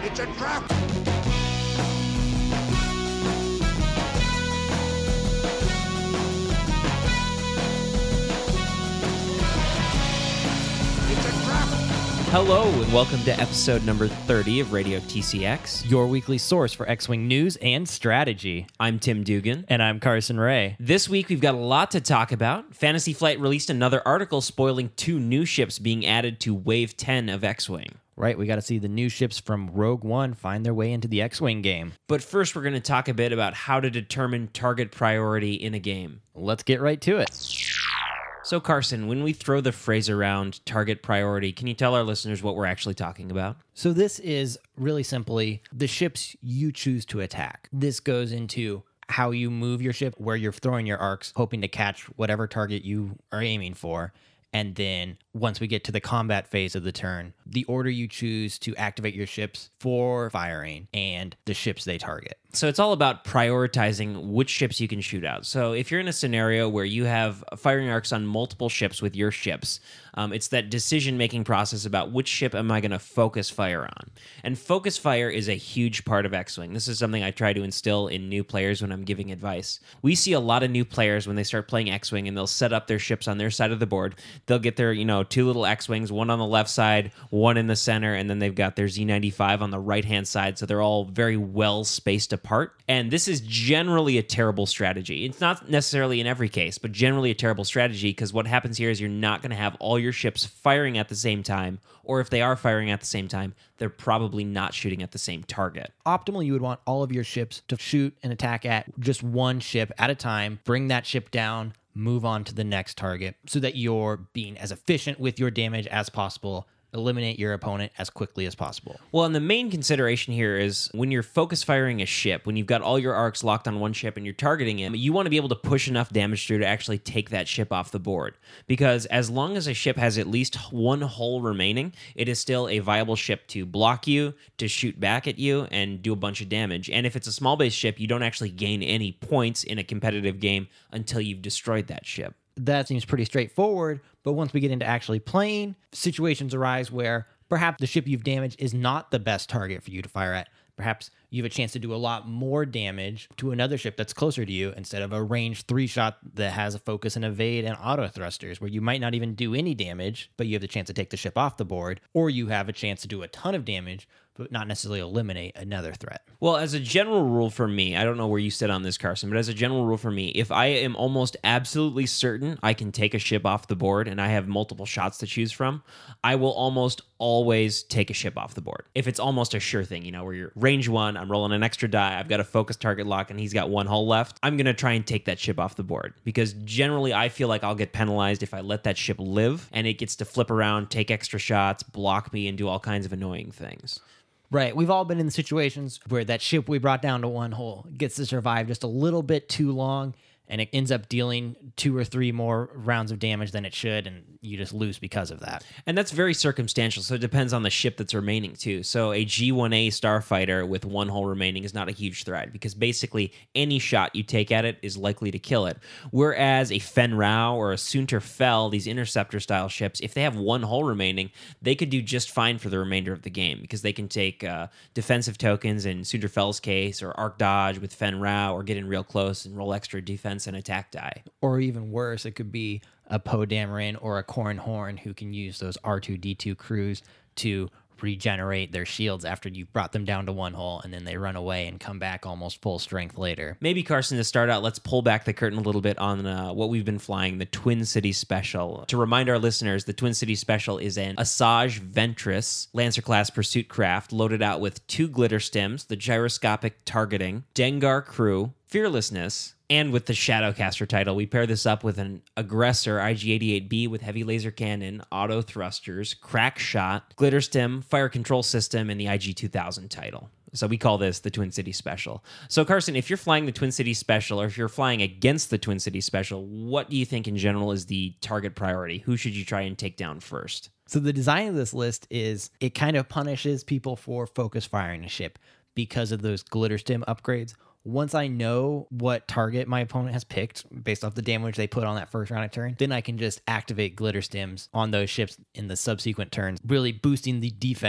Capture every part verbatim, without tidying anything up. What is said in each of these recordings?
It's a trap! Hello, and welcome to episode number thirty of Radio T C X. Your weekly source for X-Wing news and strategy. I'm Tim Dugan. And I'm Carson Ray. This week, we've got a lot to talk about. Fantasy Flight released another article spoiling two new ships being added to Wave ten of X-Wing. Right, we got to see the new ships from Rogue One find their way into the X-Wing game. But first, we're going to talk a bit about how to determine target priority in a game. Let's get right to it. So, Carson, when we throw the phrase around target priority, can you tell our listeners what we're actually talking about? So this is really simply the ships you choose to attack. This goes into how you move your ship, where you're throwing your arcs, hoping to catch whatever target you are aiming for. And then once we get to the combat phase of the turn, the order you choose to activate your ships for firing and the ships they target. So it's all about prioritizing which ships you can shoot out. So if you're in a scenario where you have firing arcs on multiple ships with your ships, um, it's that decision-making process about which ship am I going to focus fire on. And focus fire is a huge part of X-Wing. This is something I try to instill in new players when I'm giving advice. We see a lot of new players when they start playing X-Wing and they'll set up their ships on their side of the board. They'll get their, you know, two little X-Wings, one on the left side, one in the center, and then they've got their Z ninety-five on the right-hand side, so they're all very well spaced apart. And this is generally a terrible strategy. It's not necessarily in every case, but generally a terrible strategy, because what happens here is you're not going to have all your ships firing at the same time, or if they are firing at the same time, they're probably not shooting at the same target. Optimally, you would want all of your ships to shoot and attack at just one ship at a time, bring that ship down, move on to the next target, so that you're being as efficient with your damage as possible, eliminate your opponent as quickly as possible. Well, and the main consideration here is when you're focus firing a ship, when you've got all your arcs locked on one ship and you're targeting him, you want to be able to push enough damage through to actually take that ship off the board. Because as long as a ship has at least one hull remaining, it is still a viable ship to block you, to shoot back at you, and do a bunch of damage. And if it's a small base ship, you don't actually gain any points in a competitive game until you've destroyed that ship. That seems pretty straightforward, but once we get into actually playing, situations arise where perhaps the ship you've damaged is not the best target for you to fire at. Perhaps you have a chance to do a lot more damage to another ship that's closer to you instead of a ranged three shot that has a focus and evade and auto thrusters, where you might not even do any damage, but you have the chance to take the ship off the board, or you have a chance to do a ton of damage, but not necessarily eliminate another threat. Well, as a general rule for me, I don't know where you sit on this, Carson, but as a general rule for me, if I am almost absolutely certain I can take a ship off the board and I have multiple shots to choose from, I will almost always take a ship off the board. If it's almost a sure thing, you know, where you're range one, I'm rolling an extra die, I've got a focus target lock, and he's got one hull left, I'm going to try and take that ship off the board. Because generally, I feel like I'll get penalized if I let that ship live, and it gets to flip around, take extra shots, block me, and do all kinds of annoying things. Right. We've all been in situations where that ship we brought down to one hole gets to survive just a little bit too long, and it ends up dealing two or three more rounds of damage than it should, and you just lose because of that. And that's very circumstantial, so it depends on the ship that's remaining, too. So a G one A starfighter with one hull remaining is not a huge threat, because basically any shot you take at it is likely to kill it. Whereas a Fen Rao or a Soontir Fel, these interceptor-style ships, if they have one hull remaining, they could do just fine for the remainder of the game, because they can take uh, defensive tokens in Soontir Fel's case, or arc dodge with Fen Rao, or get in real close and roll extra defense and attack die. Or even worse, it could be a Poe Dameron or a Corran Horn who can use those R two D two crews to regenerate their shields after you've brought them down to one hole, and then they run away and come back almost full strength later. Maybe, Carson, to start out, let's pull back the curtain a little bit on uh, what we've been flying, the Twin City Special. To remind our listeners, the Twin City Special is an Asajj Ventress Lancer-class pursuit craft loaded out with two glitter stems, the gyroscopic targeting, Dengar crew, fearlessness, and with the Shadowcaster title. We pair this up with an Aggressor I G eighty-eight B with heavy laser cannon, auto thrusters, crack shot, glitter stem, fire control system, and the I G two thousand title. So we call this the Twin City Special. So Carson, if you're flying the Twin City Special, or if you're flying against the Twin City Special, what do you think in general is the target priority? Who should you try and take down first? So the design of this list is it kind of punishes people for focus firing a ship because of those glitter stem upgrades. Once I know what target my opponent has picked based off the damage they put on that first round of turn, then I can just activate glitter stems on those ships in the subsequent turns, really boosting the defense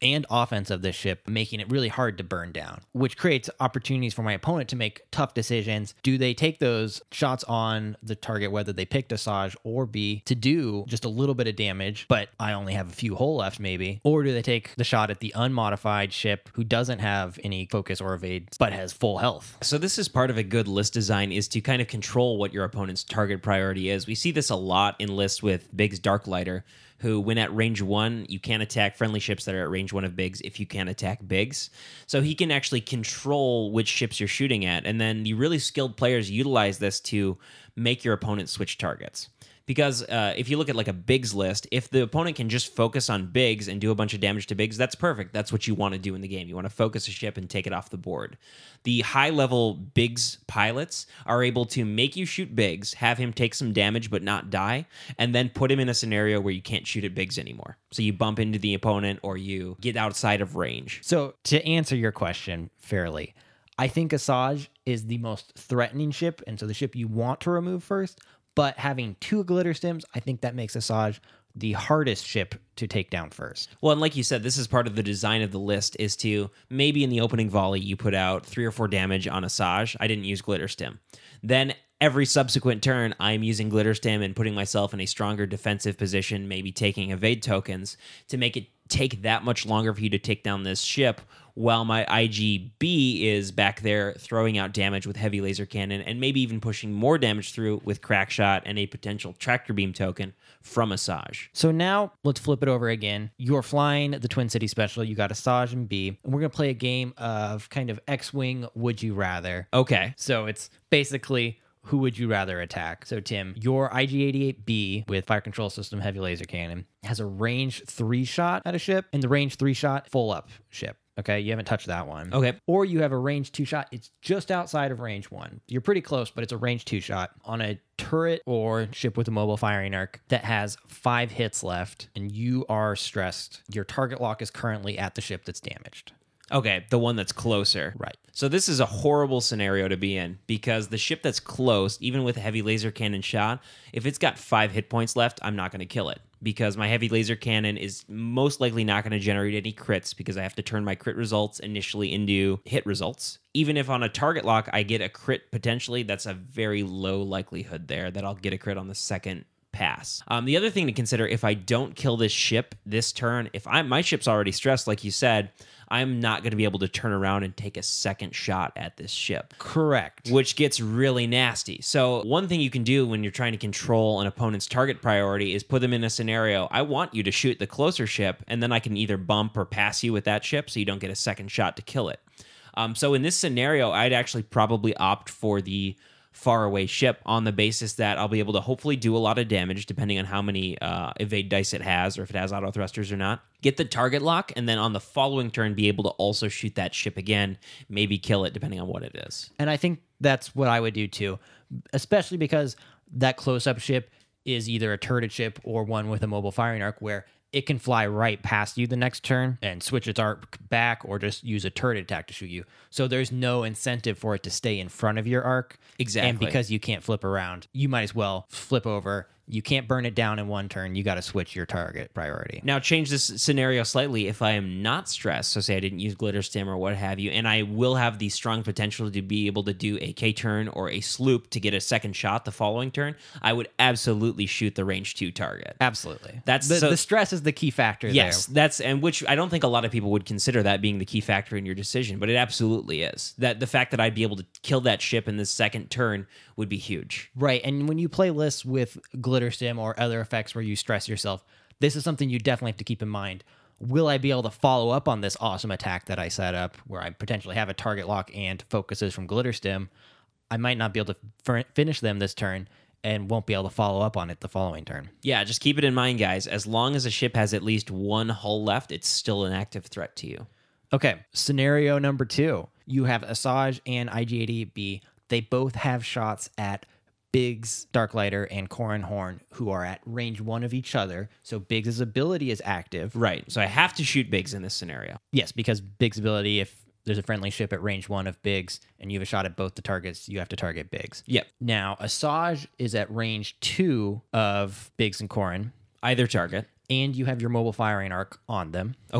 and offense of this ship, making it really hard to burn down, which creates opportunities for my opponent to make tough decisions. Do they take those shots on the target, whether they picked Asajj or B, to do just a little bit of damage, but I only have a few hull left maybe? Or do they take the shot at the unmodified ship who doesn't have any focus or evade, but has full health? So this is part of a good list design, is to kind of control what your opponent's target priority is. We see this a lot in lists with Biggs Darklighter, who, when at range one, you can't attack friendly ships that are at range one of Biggs if you can't attack Biggs. So he can actually control which ships you're shooting at, and then the really skilled players utilize this to make your opponent switch targets. Because uh, if you look at like a Biggs list, if the opponent can just focus on Biggs and do a bunch of damage to Biggs, that's perfect. That's what you want to do in the game. You want to focus a ship and take it off the board. The high-level Biggs pilots are able to make you shoot Biggs, have him take some damage but not die, and then put him in a scenario where you can't shoot at Biggs anymore. So you bump into the opponent or you get outside of range. So to answer your question fairly, I think Asajj is the most threatening ship, and so the ship you want to remove first. But having two glitter stims, I think that makes Asajj the hardest ship to take down first. Well, and like you said, this is part of the design of the list, is to maybe in the opening volley you put out three or four damage on Asajj. I didn't use glitter stim. Then every subsequent turn, I'm using glitter stim and putting myself in a stronger defensive position, maybe taking evade tokens to make it take that much longer for you to take down this ship, while my I G B is back there throwing out damage with heavy laser cannon and maybe even pushing more damage through with crack shot and a potential tractor beam token from Asajj. So now let's flip it over again. You're flying the Twin City Special. You got Asajj and B, and we're going to play a game of kind of X-Wing Would You Rather. Okay. So it's basically, who would you rather attack? So, Tim, your I G eighty-eight B with fire control system, heavy laser cannon, has a range three shot at a ship, and the range three shot full up ship. Okay, you haven't touched that one. Okay. Or you have a range two shot. It's just outside of range one. You're pretty close, but it's a range two shot on a turret or ship with a mobile firing arc that has five hits left, and you are stressed. Your target lock is currently at the ship that's damaged. Okay, the one that's closer. Right. So this is a horrible scenario to be in, because the ship that's close, even with a heavy laser cannon shot, if it's got five hit points left, I'm not going to kill it, because my heavy laser cannon is most likely not going to generate any crits, because I have to turn my crit results initially into hit results. Even if on a target lock I get a crit potentially, that's a very low likelihood there that I'll get a crit on the second pass. Um, the other thing to consider, if I don't kill this ship this turn, if I my ship's already stressed, like you said, I'm not going to be able to turn around and take a second shot at this ship. Correct. Which gets really nasty. So one thing you can do when you're trying to control an opponent's target priority is put them in a scenario, I want you to shoot the closer ship, and then I can either bump or pass you with that ship so you don't get a second shot to kill it. Um, so in this scenario, I'd actually probably opt for the far away ship on the basis that I'll be able to hopefully do a lot of damage depending on how many uh, evade dice it has, or if it has auto thrusters or not. Get the target lock, and then on the following turn be able to also shoot that ship again, maybe kill it depending on what it is. And I think that's what I would do too, especially because that close-up ship is either a turreted ship or one with a mobile firing arc where it can fly right past you the next turn and switch its arc back, or just use a turret attack to shoot you. So there's no incentive for it to stay in front of your arc. Exactly. And because you can't flip around, you might as well flip over. You can't burn it down in one turn. You got to switch your target priority. Now, change this scenario slightly. If I am not stressed, so say I didn't use glitter stim or what have you, and I will have the strong potential to be able to do a K-turn or a sloop to get a second shot the following turn, I would absolutely shoot the range two target. Absolutely. That's the, so, the stress is the key factor yes, there. that's and which I don't think a lot of people would consider that being the key factor in your decision, but it absolutely is. That the fact that I'd be able to kill that ship in the second turn would be huge. Right. And when you play lists with glitter stim or other effects where you stress yourself, this is something you definitely have to keep in mind. Will I be able to follow up on this awesome attack that I set up where I potentially have a target lock and focuses from glitter stim? I might not be able to f- finish them this turn and won't be able to follow up on it the following turn. Yeah, just keep it in mind, guys. As long as a ship has at least one hull left, it's still an active threat to you. Okay, scenario number two. You have Asajj and I G eighty-eight B. They both have shots at Biggs Darklighter and Corran Horn, who are at range one of each other. So Biggs' ability is active. Right. So I have to shoot Biggs in this scenario. Yes, because Biggs' ability, if there's a friendly ship at range one of Biggs and you have a shot at both the targets, you have to target Biggs. Yep. Now, Asajj is at range two of Biggs and Corran. Either target. And you have your mobile firing arc on them. Okay.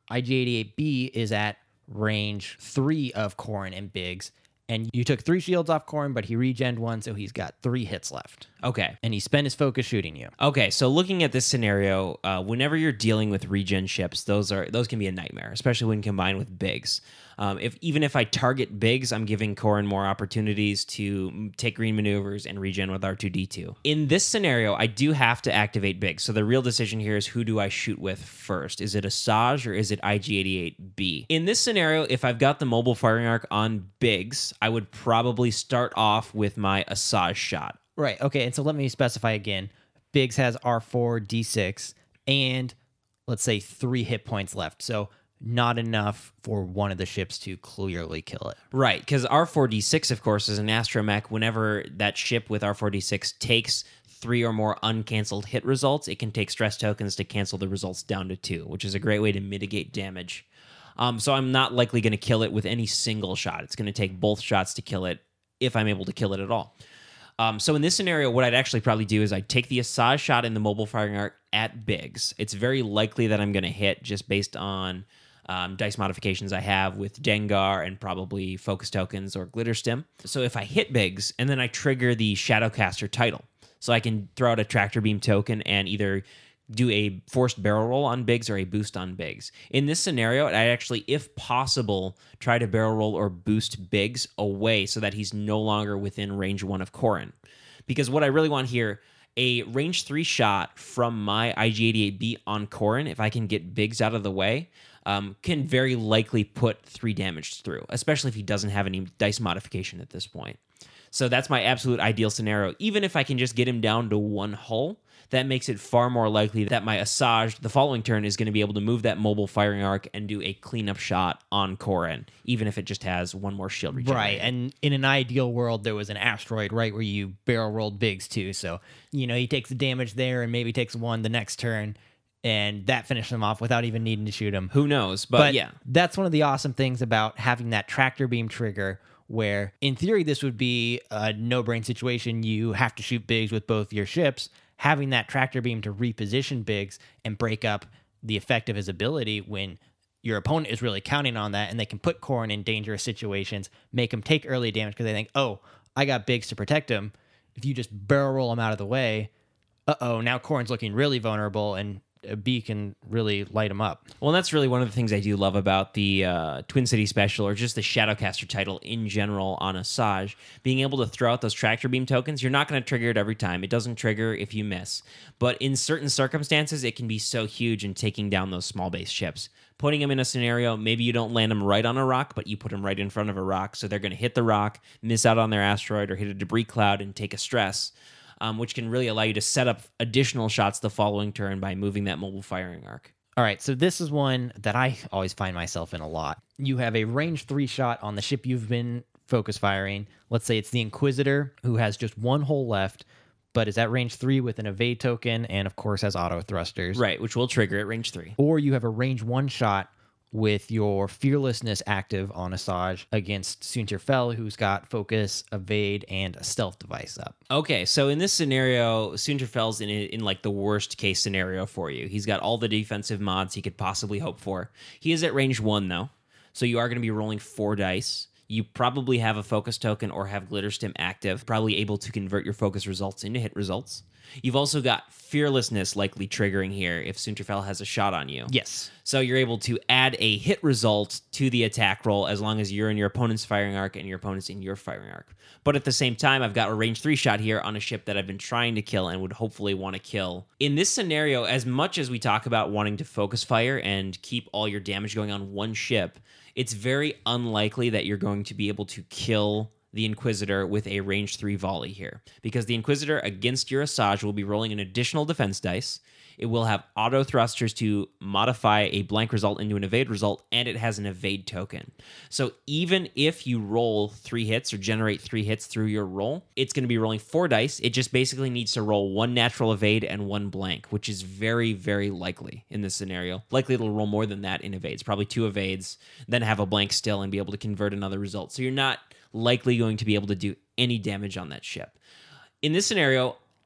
I G eighty-eight B is at range three of Corrin and Biggs, and you took three shields off Corrin, but he regened one, so he's got three hits left. Okay. And he spent his focus shooting you. Okay, so looking at this scenario, uh, whenever you're dealing with regen ships, those are those can be a nightmare, especially when combined with Biggs. Um, if even if I target Biggs, I'm giving Corrin more opportunities to take green maneuvers and regen with R two D two. In this scenario, I do have to activate Biggs. So the real decision here is, who do I shoot with first? Is it Asajj or is it I G eighty-eight B? In this scenario, if I've got the mobile firing arc on Biggs, I would probably start off with my Asajj shot. Right. Okay. And so let me specify again. Biggs has R four D six and let's say three hit points left. So not enough for one of the ships to clearly kill it. Right, because R four D six, of course, is an astromech. Whenever that ship with R four D six takes three or more uncanceled hit results, it can take stress tokens to cancel the results down to two, which is a great way to mitigate damage. Um, so I'm not likely going to kill it with any single shot. It's going to take both shots to kill it, if I'm able to kill it at all. Um, so in this scenario, what I'd actually probably do is I'd take the Asajj shot in the mobile firing arc at Biggs. It's very likely that I'm going to hit, just based on Um, dice modifications I have with Dengar and probably focus tokens or glitter stim. So if I hit Biggs and then I trigger the Shadowcaster title, so I can throw out a tractor beam token and either do a forced barrel roll on Biggs or a boost on Biggs. In this scenario, I actually, if possible, try to barrel roll or boost Biggs away so that he's no longer within range one of Corrin. Because what I really want here, a range three shot from my I G eighty-eight B on Corrin, if I can get Biggs out of the way, Um, can very likely put three damage through, especially if he doesn't have any dice modification at this point. So that's my absolute ideal scenario. Even if I can just get him down to one hull, that makes it far more likely that my Asajj, the following turn, is going to be able to move that mobile firing arc and do a cleanup shot on Corrin, even if it just has one more shield regeneration. Right, and in an ideal world, there was an asteroid, right, where you barrel rolled Biggs too. So, you know, he takes the damage there and maybe takes one the next turn, and that finished him off without even needing to shoot him. Who knows? But, But yeah. that's one of the awesome things about having that tractor beam trigger, where in theory this would be a no-brain situation. You have to shoot Biggs with both your ships. Having that tractor beam to reposition Biggs and break up the effect of his ability when your opponent is really counting on that, and they can put Corrin in dangerous situations, make him take early damage because they think, oh, I got Biggs to protect him. If you just barrel roll him out of the way, uh-oh, now Corrin's looking really vulnerable, and a B can really light him up. Well, that's really one of the things I do love about the uh, Twin City Special, or just the Shadowcaster title in general on Asajj. Being able to throw out those tractor beam tokens, you're not going to trigger it every time. It doesn't trigger if you miss. But in certain circumstances, it can be so huge in taking down those small base ships. Putting them in a scenario, maybe you don't land them right on a rock, but you put them right in front of a rock, so they're going to hit the rock, miss out on their asteroid, or hit a debris cloud and take a stress. Um, which can really allow you to set up additional shots the following turn by moving that mobile firing arc. All right, so this is one that I always find myself in a lot. You have a range three shot on the ship you've been focus firing. Let's say it's the Inquisitor, who has just one hole left, but is at range three with an evade token and, of course, has auto thrusters. Right, which will trigger at range three. Or you have a range one shot with your Fearlessness active on Asajj against Soontir Fel, who's got focus, evade, and a stealth device up. Okay, so in this scenario, Soontir Fel's in in like the worst case scenario for you. He's got all the defensive mods he could possibly hope for. He is at range one though, so you are going to be rolling four dice. You probably have a focus token or have Glitter Stim active, probably able to convert your focus results into hit results. You've also got Fearlessness likely triggering here if Soontir Fel has a shot on you. Yes. So you're able to add a hit result to the attack roll as long as you're in your opponent's firing arc and your opponent's in your firing arc. But at the same time, I've got a range three shot here on a ship that I've been trying to kill and would hopefully want to kill. In this scenario, as much as we talk about wanting to focus fire and keep all your damage going on one ship, it's very unlikely that you're going to be able to kill the Inquisitor with a range three volley here, because the Inquisitor against your Asajj will be rolling an additional defense dice. It will have auto thrusters to modify a blank result into an evade result, and it has an evade token. So even if you roll three hits or generate three hits through your roll, it's going to be rolling four dice. It just basically needs to roll one natural evade and one blank, which is very, very likely in this scenario. Likely it'll roll more than that in evades, probably two evades, then have a blank still and be able to convert another result. So you're not likely going to be able to do any damage on that ship. In this scenario,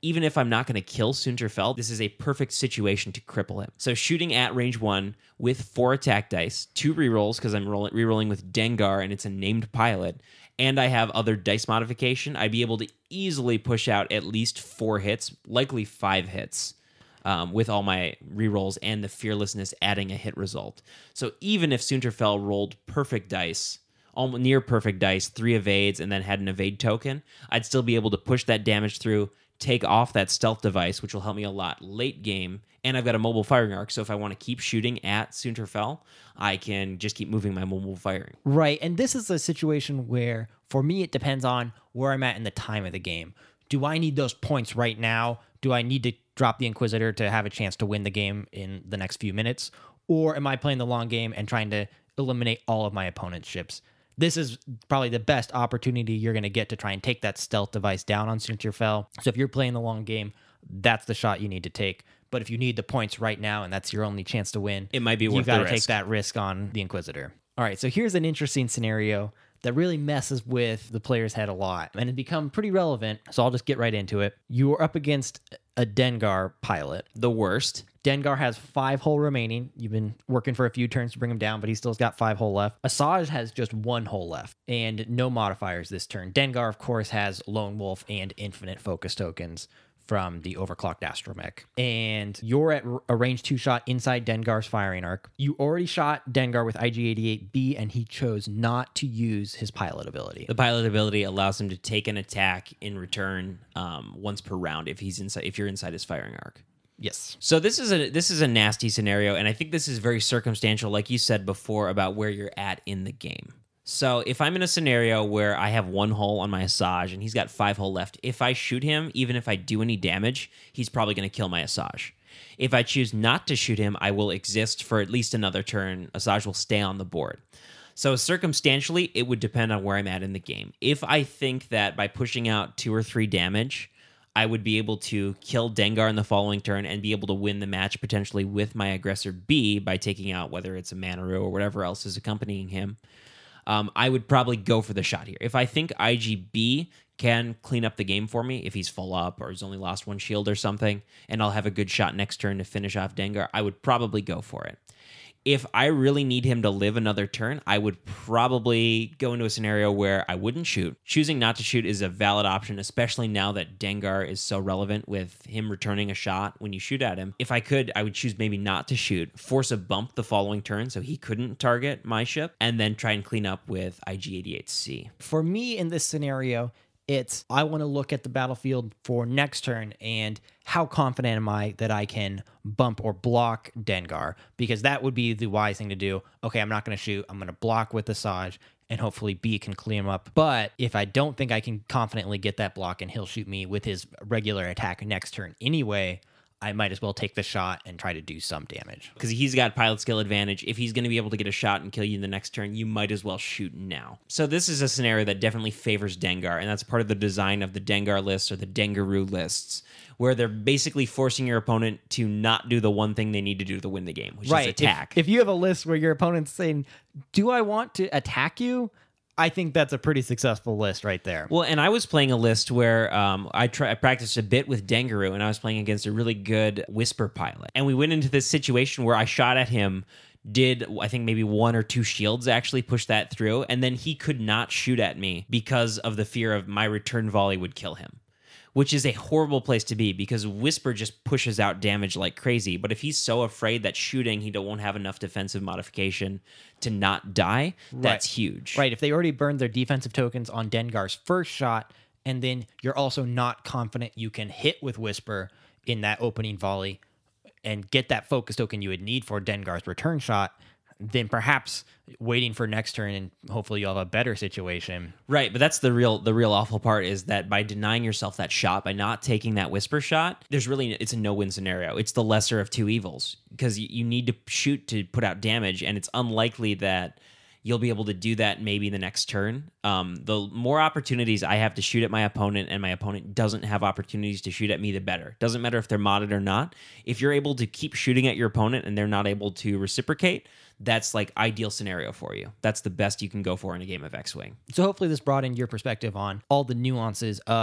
even if I'm not going to kill Sunterfell, this is a perfect situation to cripple him. So shooting at range one with four attack dice, two rerolls because I'm roll- rerolling with Dengar and it's a named pilot, and I have other dice modification, I'd be able to easily push out at least four hits, likely five hits, um, with all my rerolls and the fearlessness adding a hit result. So even if Sunterfell rolled perfect dice, almost near perfect dice, three evades, and then had an evade token, I'd still be able to push that damage through, take off that stealth device, which will help me a lot late game. And I've got a mobile firing arc, so if I want to keep shooting at Sunterfell, I can just keep moving my mobile firing. Right, and this is a situation where, for me, it depends on where I'm at in the time of the game. Do I need those points right now? Do I need to drop the Inquisitor to have a chance to win the game in the next few minutes? Or am I playing the long game and trying to eliminate all of my opponent's ships? This is probably the best opportunity you're going to get to try and take that stealth device down on Sunterfell. So if you're playing the long game, that's the shot you need to take. But if you need the points right now and that's your only chance to win, it might be worth you've got the to take risk. that risk on the Inquisitor. All right, so here's an interesting scenario that really messes with the player's head a lot, and it become pretty relevant, so I'll just get right into it. You are up against a Dengar pilot. The worst. Dengar has five hull remaining. You've been working for a few turns to bring him down, but he still's got five hull left. Asajj has just one hull left and no modifiers this turn. Dengar, of course, has Lone Wolf and infinite focus tokens from the overclocked astromech. And you're at a range two shot inside Dengar's firing arc. You already shot Dengar with I G eighty-eight B, and he chose not to use his pilot ability. The pilot ability allows him to take an attack in return um, once per round if he's inside. If you're inside his firing arc. Yes. So this is a this is a nasty scenario, and I think this is very circumstantial, like you said before, about where you're at in the game. So if I'm in a scenario where I have one hull on my Asajj and he's got five hull left, if I shoot him, even if I do any damage, he's probably going to kill my Asajj. If I choose not to shoot him, I will exist for at least another turn. Asajj will stay on the board. So circumstantially, it would depend on where I'm at in the game. If I think that by pushing out two or three damage, I would be able to kill Dengar in the following turn and be able to win the match potentially with my aggressor B by taking out whether it's a Manaroo or whatever else is accompanying him, um, I would probably go for the shot here. If I think I G B can clean up the game for me, if he's full up or he's only lost one shield or something, and I'll have a good shot next turn to finish off Dengar, I would probably go for it. If I really need him to live another turn, I would probably go into a scenario where I wouldn't shoot. Choosing not to shoot is a valid option, especially now that Dengar is so relevant with him returning a shot when you shoot at him. If I could, I would choose maybe not to shoot, force a bump the following turn so he couldn't target my ship, and then try and clean up with I G eighty-eight C. For me in this scenario, it's I want to look at the battlefield for next turn and how confident am I that I can bump or block Dengar, because that would be the wise thing to do. Okay, I'm not going to shoot. I'm going to block with Asajj, and hopefully B can clean him up. But if I don't think I can confidently get that block and he'll shoot me with his regular attack next turn anyway, I might as well take the shot and try to do some damage. Because he's got pilot skill advantage. If he's going to be able to get a shot and kill you in the next turn, you might as well shoot now. So this is a scenario that definitely favors Dengar, and that's part of the design of the Dengar lists or the Dengaroo lists, where they're basically forcing your opponent to not do the one thing they need to do to win the game, which right. is attack. If, if you have a list where your opponent's saying, do I want to attack you? I think that's a pretty successful list right there. Well, and I was playing a list where um, I, try, I practiced a bit with Dengaroo, and I was playing against a really good Whisper pilot. And we went into this situation where I shot at him, did I think maybe one or two shields actually push that through, and then he could not shoot at me because of the fear of my return volley would kill him, which is a horrible place to be because Whisper just pushes out damage like crazy. But if he's so afraid that shooting, he won't have enough defensive modification to not die, that's right. huge. Right. If they already burned their defensive tokens on Dengar's first shot, and then you're also not confident you can hit with Whisper in that opening volley and get that focus token you would need for Dengar's return shot, then perhaps waiting for next turn and hopefully you'll have a better situation. Right, but that's the real the real awful part is that by denying yourself that shot, by not taking that Whisper shot, there's really it's a no-win scenario. It's the lesser of two evils because you, you need to shoot to put out damage, and it's unlikely that you'll be able to do that maybe the next turn. Um, the more opportunities I have to shoot at my opponent and my opponent doesn't have opportunities to shoot at me, the better. Doesn't matter if they're modded or not. If you're able to keep shooting at your opponent and they're not able to reciprocate, that's like ideal scenario for you. That's the best you can go for in a game of X-Wing. So hopefully this brought in your perspective on all the nuances of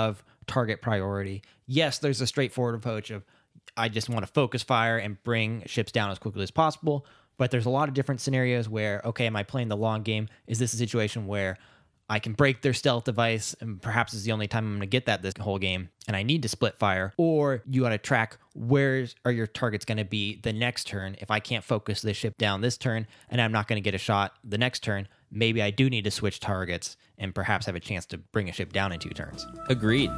target priority. Yes, there's a straightforward approach of I just want to focus fire and bring ships down as quickly as possible. But there's a lot of different scenarios where, okay, am I playing the long game? Is this a situation where I can break their stealth device and perhaps it's the only time I'm going to get that this whole game and I need to split fire? Or you got to track where are your targets going to be the next turn. If I can't focus this ship down this turn and I'm not going to get a shot the next turn, maybe I do need to switch targets and perhaps have a chance to bring a ship down in two turns. Agreed.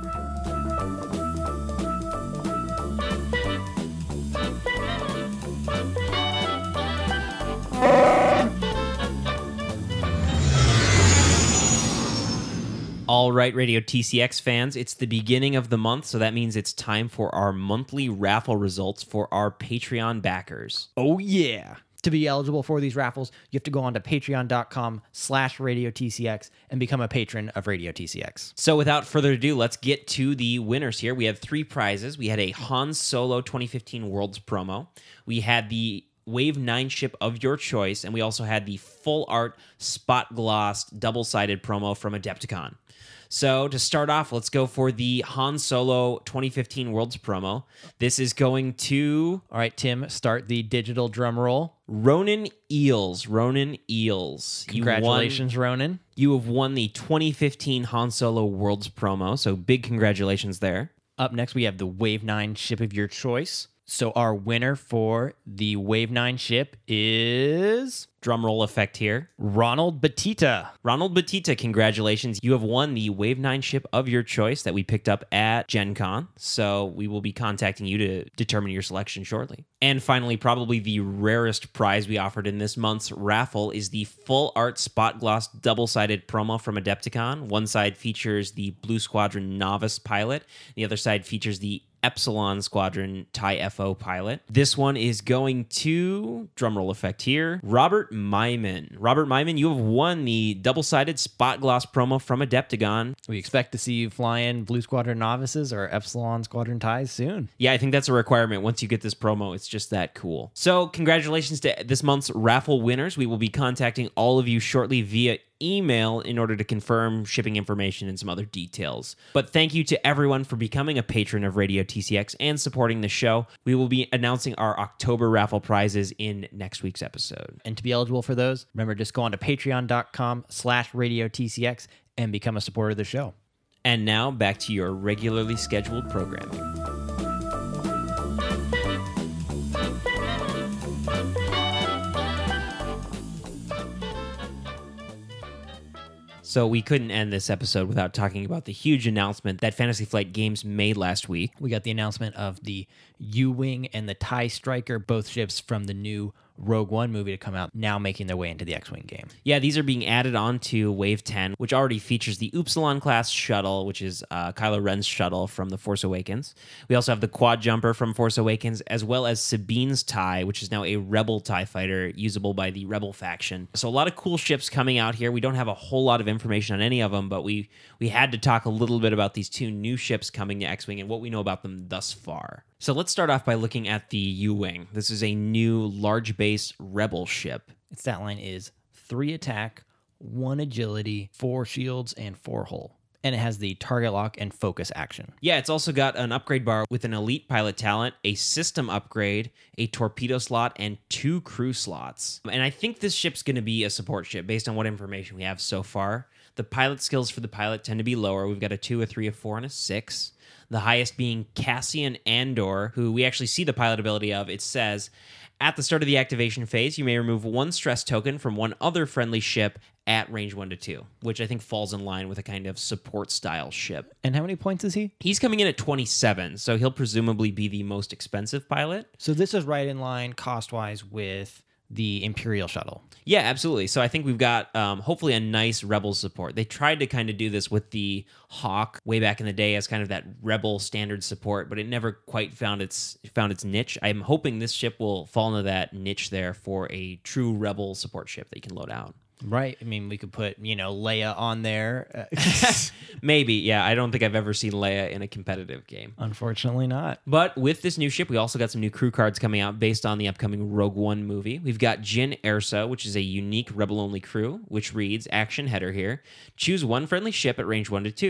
All right, Radio T C X fans, it's the beginning of the month, so that means it's time for our monthly raffle results for our Patreon backers. Oh, yeah. To be eligible for these raffles, you have to go on to patreon.com slash Radio TCX and become a patron of Radio T C X. So without further ado, let's get to the winners here. We have three prizes. We had a Han Solo twenty fifteen Worlds promo. We had the Wave nine ship of your choice, and we also had the full art spot glossed double-sided promo from Adepticon. So to start off, let's go for the Han Solo twenty fifteen Worlds promo. This is going to... All right, Tim, start the digital drum roll. Ronan Eels. Ronan Eels. Congratulations, you won, Ronan. You have won the twenty fifteen Han Solo Worlds promo, so big congratulations there. Up next, we have the Wave nine ship of your choice. So our winner for the Wave nine ship is... Drumroll effect here. Ronald Batista. Ronald Batista, congratulations. You have won the Wave nine ship of your choice that we picked up at Gen Con. So we will be contacting you to determine your selection shortly. And finally, probably the rarest prize we offered in this month's raffle is the full art spot gloss double-sided promo from Adepticon. One side features the Blue Squadron Novice pilot. The other side features the Epsilon Squadron TIE F O pilot. This one is going to, drumroll effect here, Robert Myman. Robert Myman, you have won the double-sided spot gloss promo from Adepticon. We expect to see you flying Blue Squadron Novices or Epsilon Squadron TIEs soon. Yeah, I think that's a requirement. Once you get this promo, it's just that cool. So congratulations to this month's raffle winners. We will be contacting all of you shortly via email in order to confirm shipping information and some other details. But thank you to everyone for becoming a patron of Radio T C X and supporting the show. We will be announcing our October raffle prizes in next week's episode. And to be eligible for those, remember, just go on to patreon.com slash Radio TCX and become a supporter of the show. And now back to your regularly scheduled programming. So we couldn't end this episode without talking about the huge announcement that Fantasy Flight Games made last week. We got the announcement of the U-Wing and the TIE Striker, both ships from the new Rogue One movie to come out, now making their way into the X-Wing game. Yeah, these are being added on to Wave ten, which already features the Upsilon class shuttle, which is uh, Kylo Ren's shuttle from The Force Awakens. We also have the Quad Jumper from Force Awakens, as well as Sabine's TIE, which is now a Rebel TIE fighter usable by the Rebel faction. So a lot of cool ships coming out here. We don't have a whole lot of information on any of them, but we, we had to talk a little bit about these two new ships coming to X-Wing and what we know about them thus far. So let's start off by looking at the U-Wing. This is a new large base Rebel ship. Its stat line is three attack, one agility, four shields, and four hull. And it has the target lock and focus action. Yeah, it's also got an upgrade bar with an elite pilot talent, a system upgrade, a torpedo slot, and two crew slots. And I think this ship's going to be a support ship based on what information we have so far. The pilot skills for the pilot tend to be lower. We've got a two, a three, a four, and a six. The highest being Cassian Andor, who we actually see the pilot ability of. It says, at the start of the activation phase, you may remove one stress token from one other friendly ship at range one to two, which I think falls in line with a kind of support-style ship. And how many points is he? He's coming in at twenty-seven, so he'll presumably be the most expensive pilot. So this is right in line cost-wise with the Imperial shuttle. Yeah, absolutely. So I think we've got um, hopefully a nice Rebel support. They tried to kind of do this with the Hawk way back in the day as kind of that Rebel standard support, but it never quite found its found its niche. I'm hoping this ship will fall into that niche there for a true Rebel support ship that you can load out. Right. I mean, we could put, you know, Leia on there. Maybe. Yeah, I don't think I've ever seen Leia in a competitive game. Unfortunately not. But with this new ship, we also got some new crew cards coming out based on the upcoming Rogue One movie. We've got Jyn Erso, which is a unique Rebel-only crew, which reads, action header here, choose one friendly ship at range one to two.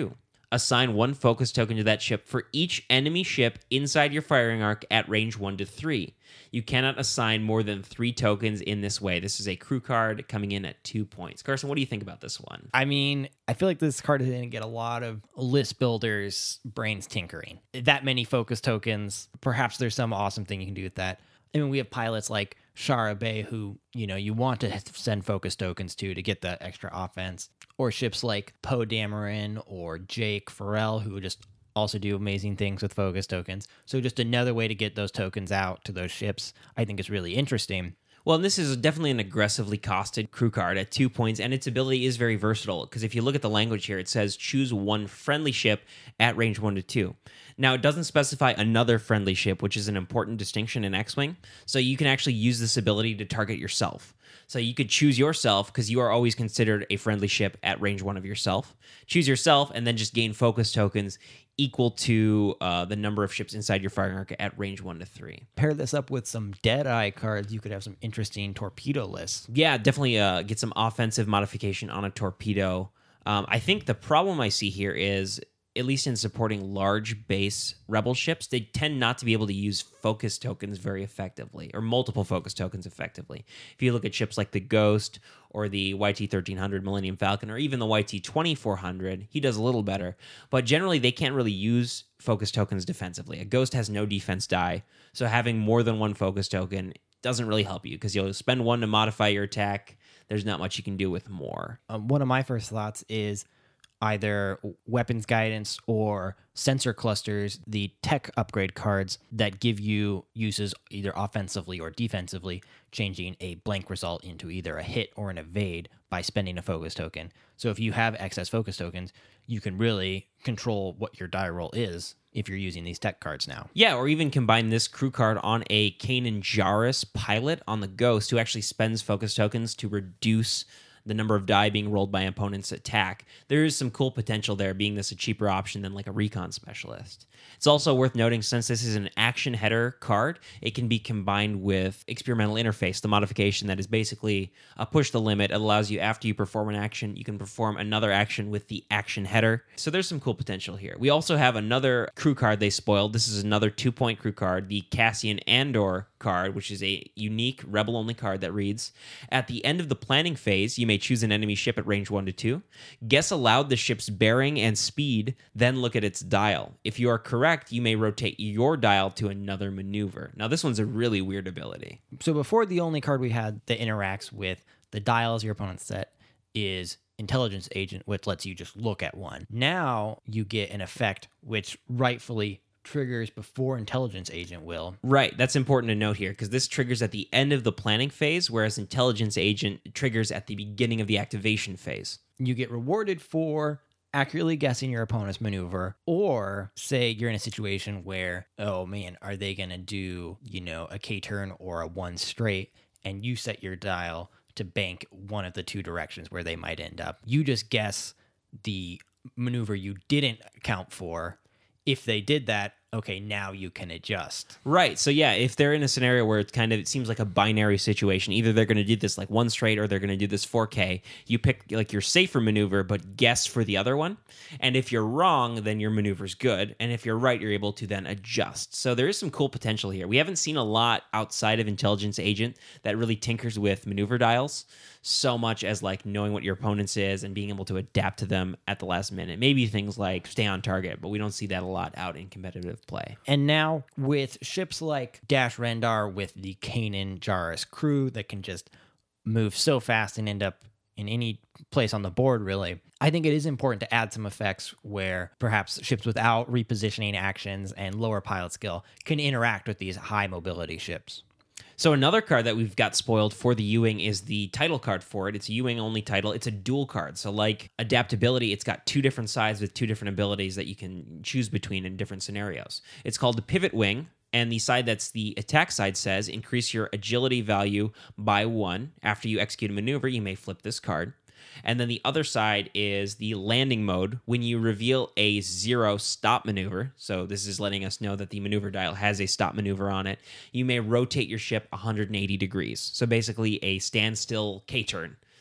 Assign one focus token to that ship for each enemy ship inside your firing arc at range one to three. You cannot assign more than three tokens in this way. This is a crew card coming in at two points. Carson, what do you think about this one? I mean, I feel like this card is going to get a lot of list builders' brains tinkering. That many focus tokens, perhaps there's some awesome thing you can do with that. I mean, we have pilots like Shara Bay who, you know, you want to send focus tokens to to get the extra offense. Or ships like Poe Dameron or Jake Farrell who just also do amazing things with focus tokens. So just another way to get those tokens out to those ships, I think is really interesting. Well, and this is definitely an aggressively costed crew card at two points, and its ability is very versatile, because if you look at the language here, it says choose one friendly ship at range one to two. Now, it doesn't specify another friendly ship, which is an important distinction in X-Wing, so you can actually use this ability to target yourself. So you could choose yourself, because you are always considered a friendly ship at range one of yourself. Choose yourself, and then just gain focus tokens equal to uh, the number of ships inside your firing arc at range one to three. Pair this up with some Deadeye cards, you could have some interesting torpedo lists. Yeah, definitely uh, get some offensive modification on a torpedo. Um, I think the problem I see here is, at least in supporting large base rebel ships, they tend not to be able to use focus tokens very effectively, or multiple focus tokens effectively. If you look at ships like the Ghost or the Y T thirteen hundred Millennium Falcon, or even the Y T twenty-four hundred, he does a little better. But generally, they can't really use focus tokens defensively. A Ghost has no defense die, so having more than one focus token doesn't really help you, because you'll spend one to modify your attack. There's not much you can do with more. Um, one of my first thoughts is either weapons guidance or sensor clusters, the tech upgrade cards that give you uses either offensively or defensively, changing a blank result into either a hit or an evade by spending a focus token. So if you have excess focus tokens, you can really control what your die roll is if you're using these tech cards now. Yeah, or even combine this crew card on a Kanan Jarrus pilot on the Ghost, who actually spends focus tokens to reduce the number of die being rolled by opponent's attack. There is some cool potential there, being this a cheaper option than like a recon specialist. It's also worth noting, since this is an action header card, it can be combined with Experimental Interface, the modification that is basically a push the limit. It allows you, after you perform an action, you can perform another action with the action header. So there's some cool potential here. We also have another crew card they spoiled. This is another two-point crew card, the Cassian Andor card, which is a unique rebel-only card that reads, at the end of the planning phase, you may choose an enemy ship at range one to two. Guess aloud the ship's bearing and speed, then look at its dial. If you are correct, you may rotate your dial to another maneuver. Now, this one's a really weird ability. So before, the only card we had that interacts with the dials your opponent's set is Intelligence Agent, which lets you just look at one. Now you get an effect which rightfully triggers before Intelligence Agent will. Right, that's important to note here, because this triggers at the end of the planning phase, whereas Intelligence Agent triggers at the beginning of the activation phase. You get rewarded for accurately guessing your opponent's maneuver, or say you're in a situation where, oh man, are they going to do, you know, a K-turn or a one straight, and you set your dial to bank one of the two directions where they might end up. You just guess the maneuver you didn't account for. If they did that, okay, now you can adjust. Right. So yeah, if they're in a scenario where it's kind of, it seems like a binary situation, either they're going to do this like one straight or they're going to do this four K, you pick like your safer maneuver, but guess for the other one. And if you're wrong, then your maneuver's good. And if you're right, you're able to then adjust. So there is some cool potential here. We haven't seen a lot outside of Intelligence Agent that really tinkers with maneuver dials so much as like knowing what your opponent's is and being able to adapt to them at the last minute. Maybe things like stay on target, but we don't see that a lot out in competitive play. And now with ships like Dash Rendar with the Kanan Jarrus crew that can just move so fast and end up in any place on the board, really, I think it is important to add some effects where perhaps ships without repositioning actions and lower pilot skill can interact with these high mobility ships. So another card that we've got spoiled for the U-Wing is the title card for it. It's a U-Wing only title. It's a dual card. So like adaptability, it's got two different sides with two different abilities that you can choose between in different scenarios. It's called the Pivot Wing, and the side that's the attack side says increase your agility value by one. After you execute a maneuver, you may flip this card. And then the other side is the landing mode. When you reveal a zero stop maneuver, so this is letting us know that the maneuver dial has a stop maneuver on it, you may rotate your ship one hundred eighty degrees. So basically a standstill K-turn.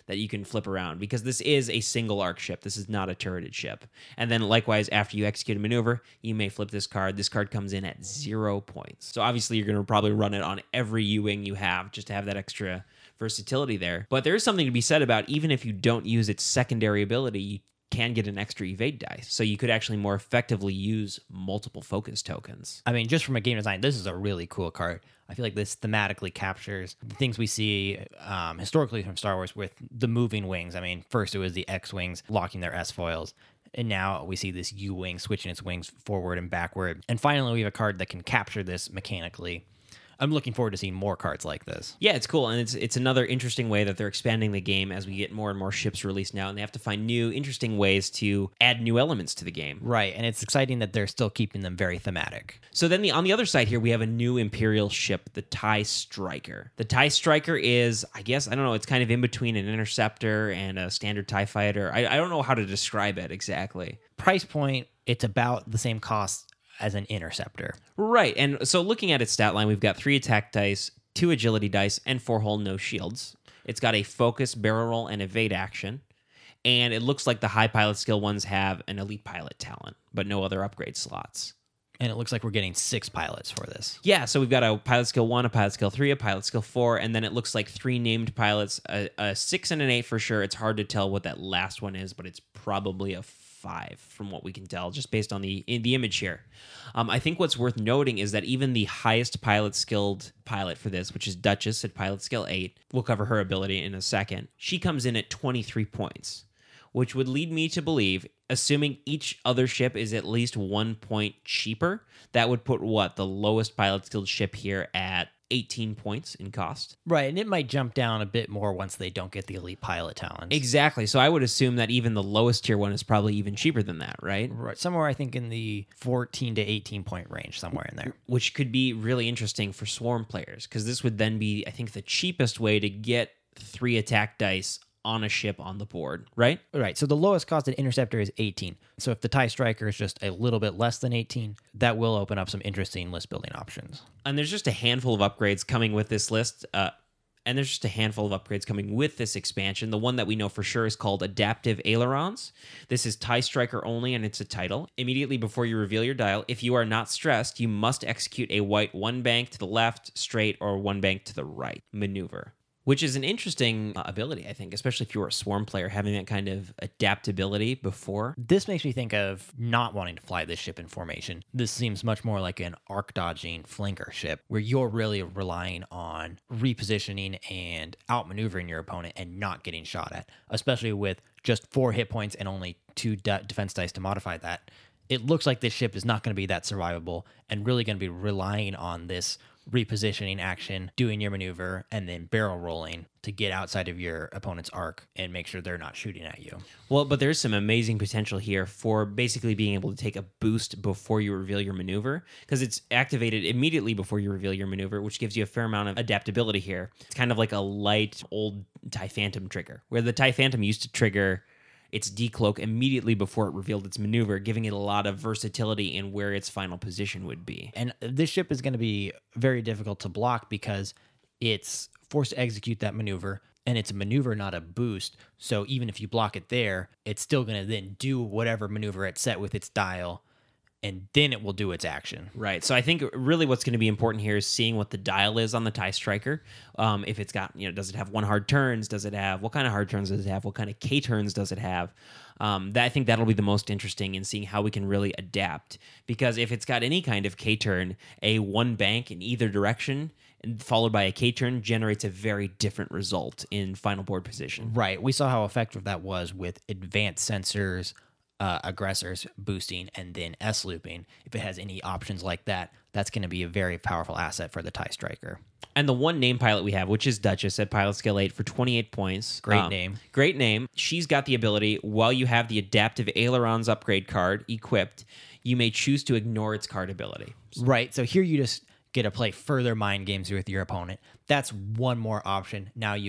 that you can flip around, because this is a single arc ship. This is not a turreted ship. And then likewise, after you execute a maneuver, you may flip this card. This card comes in at zero points. So obviously you're going to probably run it on every U-wing you have just to have that extra versatility there. But there is something to be said about, even if you don't use its secondary ability, you can get an extra evade dice. So you could actually more effectively use multiple focus tokens. I mean, just from a game design, this is a really cool card. I feel like this thematically captures the things we see um, historically from Star Wars with the moving wings. I mean, first it was the X-Wings locking their S-foils, and now we see this U-Wing switching its wings forward and backward. And finally, we have a card that can capture this mechanically. I'm looking forward to seeing more cards like this. Yeah, it's cool, and it's it's another interesting way that they're expanding the game as we get more and more ships released now, and they have to find new, interesting ways to add new elements to the game. Right, and it's exciting that they're still keeping them very thematic. So then the, on the other side here, we have a new Imperial ship, the TIE Striker. The TIE Striker is, I guess, I don't know, it's kind of in between an Interceptor and a standard TIE Fighter. I, I don't know how to describe it exactly. Price point, it's about the same cost as an Interceptor. Right, and so looking at its stat line, we've got three attack dice, two agility dice, and four hull no shields. It's got a focus, barrel roll, and evade action, and it looks like the high pilot skill ones have an elite pilot talent, but no other upgrade slots. And it looks like we're getting six pilots for this. Yeah, so we've got a pilot skill one, a pilot skill three, a pilot skill four, and then it looks like three named pilots, a, a six and an eight for sure. It's hard to tell what that last one is, but it's probably a five from what we can tell, just based on the in the image here. Um, I think what's worth noting is that even the highest pilot skilled pilot for this, which is Duchess at pilot skill eight, we'll cover her ability in a second, she comes in at twenty-three points, which would lead me to believe, assuming each other ship is at least one point cheaper, that would put what, the lowest pilot skilled ship here at eighteen points in cost. Right, and it might jump down a bit more once they don't get the elite pilot talents. Exactly. So I would assume that even the lowest tier one is probably even cheaper than that, right? Right, somewhere I think in the fourteen to eighteen point range, somewhere in there. Which could be really interesting for Swarm players, because this would then be, I think, the cheapest way to get three attack dice on a ship on the board, right? Right, so the lowest costed Interceptor is eighteen. So if the TIE Striker is just a little bit less than eighteen, that will open up some interesting list building options. And there's just a handful of upgrades coming with this list. Uh, and there's just a handful of upgrades coming with this expansion. The one that we know for sure is called Adaptive Ailerons. This is TIE Striker only, and it's a title. Immediately before you reveal your dial, if you are not stressed, you must execute a white one bank to the left, straight, or one bank to the right maneuver, which is an interesting uh, ability, I think, especially if you're a Swarm player, having that kind of adaptability before. This makes me think of not wanting to fly this ship in formation. This seems much more like an arc-dodging flanker ship, where you're really relying on repositioning and outmaneuvering your opponent and not getting shot at, especially with just four hit points and only two de- defense dice to modify that. It looks like this ship is not going to be that survivable and really going to be relying on this repositioning action, doing your maneuver, and then barrel rolling to get outside of your opponent's arc and make sure they're not shooting at you. Well, but there's some amazing potential here for basically being able to take a boost before you reveal your maneuver, because it's activated immediately before you reveal your maneuver, which gives you a fair amount of adaptability here. It's kind of like a light old TIE Phantom trigger, where the TIE Phantom used to trigger its decloak immediately before it revealed its maneuver, giving it a lot of versatility in where its final position would be. And this ship is going to be very difficult to block because it's forced to execute that maneuver, and it's a maneuver, not a boost. So even if you block it there, it's still going to then do whatever maneuver it's set with its dial, and then it will do its action. Right. So I think really what's going to be important here is seeing what the dial is on the TIE Striker. Um, if it's got, you know, does it have one hard turns? Does it have, what kind of hard turns does it have? What kind of K turns does it have? Um, that I think that'll be the most interesting in seeing how we can really adapt. Because if it's got any kind of K turn, a one bank in either direction and followed by a K turn generates a very different result in final board position. Right. We saw how effective that was with advanced sensors, Uh, aggressors boosting, and then S-looping. If it has any options like that, that's going to be a very powerful asset for the TIE Striker. And the one name pilot we have, which is Duchess at pilot skill eight for twenty-eight points. Great Um, name. Great name. She's got the ability, while you have the Adaptive Ailerons upgrade card equipped, you may choose to ignore its card ability. Right. So here you just get to play further mind games with your opponent. That's one more option. Now you go,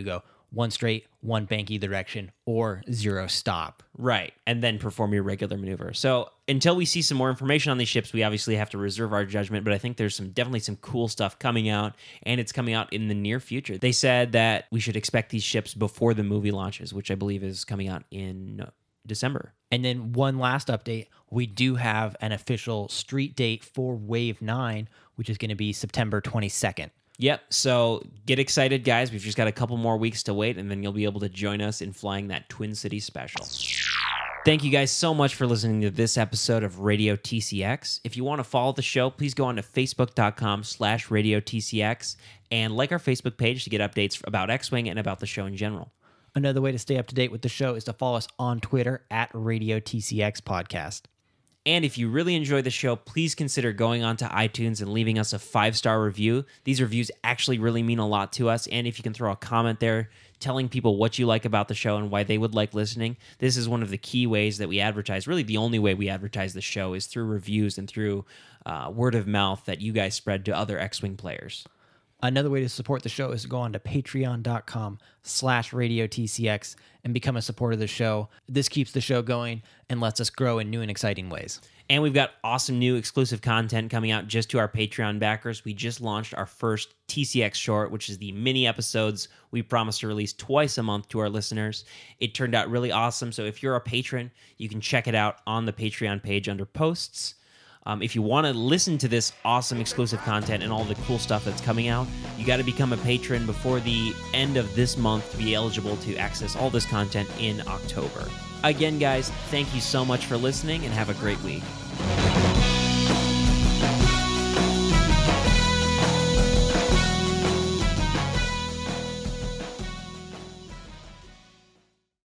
one straight, one bank either direction, or zero stop. Right, and then perform your regular maneuver. So until we see some more information on these ships, we obviously have to reserve our judgment, but I think there's some definitely some cool stuff coming out, and it's coming out in the near future. They said that we should expect these ships before the movie launches, which I believe is coming out in December. And then one last update, we do have an official street date for Wave nine, which is going to be September twenty-second. Yep, so get excited, guys. We've just got a couple more weeks to wait, and then you'll be able to join us in flying that Twin City special. Thank you guys so much for listening to this episode of Radio T C X. If you want to follow the show, please go on to facebook.com slash Radio TCX and like our Facebook page to get updates about X-Wing and about the show in general. Another way to stay up to date with the show is to follow us on Twitter at Radio T C X Podcast. And if you really enjoy the show, please consider going on to iTunes and leaving us a five-star review. These reviews actually really mean a lot to us. And if you can throw a comment there telling people what you like about the show and why they would like listening, this is one of the key ways that we advertise. Really, the only way we advertise the show is through reviews and through uh, word of mouth that you guys spread to other X-Wing players. Another way to support the show is to go on to patreon.com slash Radio TCX and become a supporter of the show. This keeps the show going and lets us grow in new and exciting ways. And we've got awesome new exclusive content coming out just to our Patreon backers. We just launched our first T C X short, which is the mini episodes we promise to release twice a month to our listeners. It turned out really awesome. So if you're a patron, you can check it out on the Patreon page under posts. Um, if you want to listen to this awesome exclusive content and all the cool stuff that's coming out, you got to become a patron before the end of this month to be eligible to access all this content in October. Again, guys, thank you so much for listening and have a great week.